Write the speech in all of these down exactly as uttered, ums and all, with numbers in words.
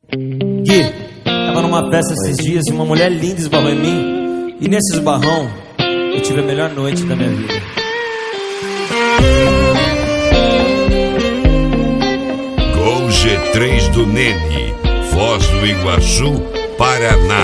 Gui, tava numa festa esses dias e uma mulher linda esbarrou em mim. E nesse esbarrão, eu tive a melhor noite da minha vida. Gol G três do Nene, Foz do Iguaçu, Paraná.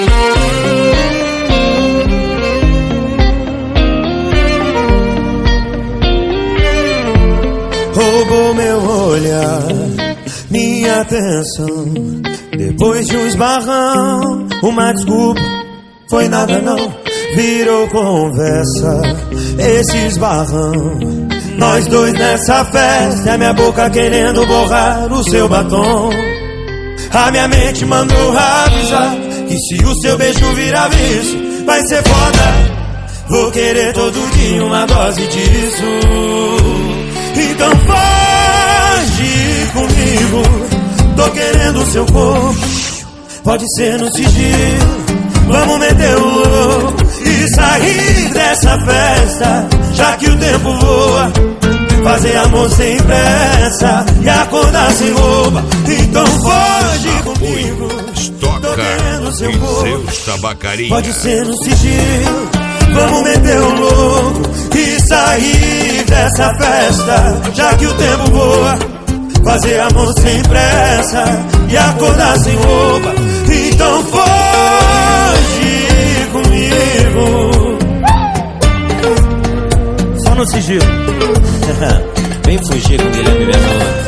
Roubou meu olhar, minha atenção. Depois de um esbarrão, uma desculpa, foi nada não, virou conversa. Esse esbarrão, nós dois nessa festa, a minha boca querendo borrar o seu batom. A minha mente mandou avisar que se o seu beijo virar vício, vai ser foda. Vou querer todo dia uma dose disso. Então foge comigo, tô querendo o seu corpo, pode ser no sigilo. Vamos meter o louco e sair dessa festa, já que o tempo voa. Fazer amor sem pressa e acordar sem roupa. Então foge comigo, tô querendo o seu corpo, pode ser no sigilo. Vamos meter o louco e sair dessa festa, já que o tempo voa. Fazer amor sem pressa e acordar sem roupa. Então foge comigo. Só no sigilo. Vem fugir com o Guilherme Vernon.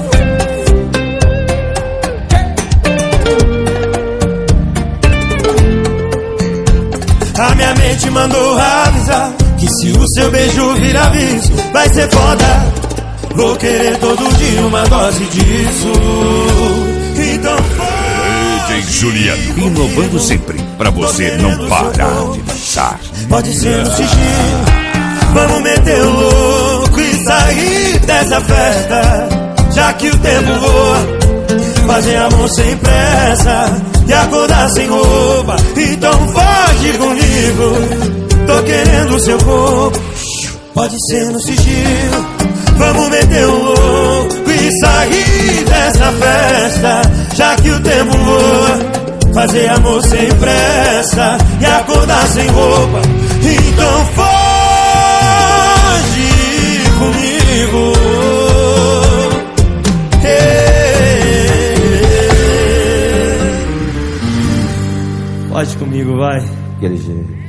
A minha mente mandou avisar que se o seu beijo virar vício, vai ser foda. Vou querer todo dia uma dose disso. Então D J Juliano, inovando sempre, pra você não parar de dançar. Pode ser no sigilo. Vamos meter o louco e sair dessa festa, já que o tempo voa. Fazer amor sem pressa e acordar sem roupa. Então foge comigo, tô querendo o seu corpo, pode ser no sigilo. Vamos meter o louco e sair dessa festa, já que o tempo voa. Fazer amor sem pressa e acordar sem roupa. Então foge comigo. Pode comigo, vai. Aquele jeito.